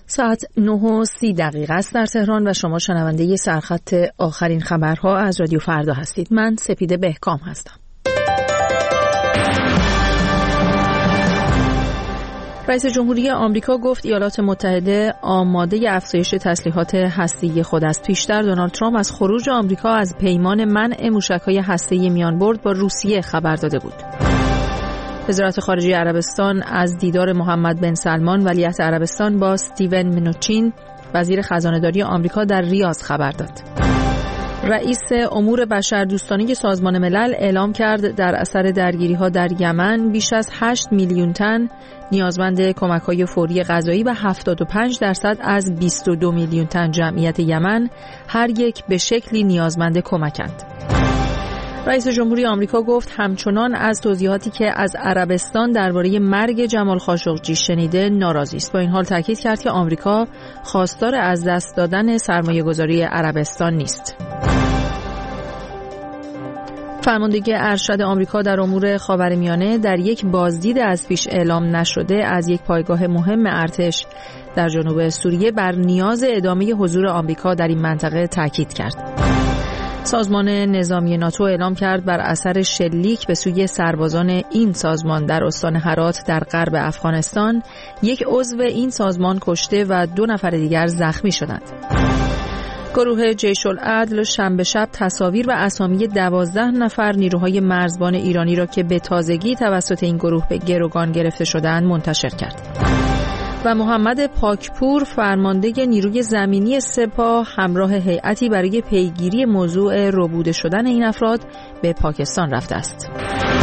ساعت 9:30 است در تهران و شما شنونده سرخط آخرین خبرها از رادیو فردا هستید. من سپیده بهکام هستم. رئیس جمهوری آمریکا گفت ایالات متحده آماده افزایش تسلیحات هسته‌ای خود است. پیشتر دونالد ترامپ از خروج آمریکا از پیمان منع موشک‌های هسته‌ای میانبرد با روسیه خبر داده بود. وزارت خارجه عربستان از دیدار محمد بن سلمان ولیعهد عربستان با استیون منوچین وزیر خزانه‌داری آمریکا در ریاض خبر داد. رئیس امور بشردوستانه سازمان ملل اعلام کرد در اثر درگیری‌ها در یمن بیش از 8 میلیون تن نیازمند کمک‌های فوری غذایی و 75% از 22 میلیون تن جمعیت یمن هر یک به شکلی نیازمند کمکند. رئیس جمهوری آمریکا گفت همچنان از توضیحاتی که از عربستان درباره مرگ جمال خاشقجی شنیده ناراضی است. با این حال تاکید کرد که آمریکا خواستار از دست دادن سرمایه‌گذاری عربستان نیست. فرماندهی ارشد آمریکا در امور خاورمیانه در یک بازدید از پیش اعلام نشده از یک پایگاه مهم ارتش در جنوب سوریه بر نیاز ادامه حضور آمریکا در این منطقه تاکید کرد. سازمان نظامی ناتو اعلام کرد بر اثر شلیک به سوی سربازان این سازمان در استان هرات در غرب افغانستان یک عضو این سازمان کشته و 2 نفر دیگر زخمی شدند. گروه جیش العدل شنبه شب تصاویر و اسامی 12 نفر نیروهای مرزبان ایرانی را که به تازگی توسط این گروه به گروگان گرفته شدند منتشر کرد. و محمد پاکپور فرمانده نیروی زمینی سپاه همراه هیئتی برای پیگیری موضوع ربوده شدن این افراد به پاکستان رفته است.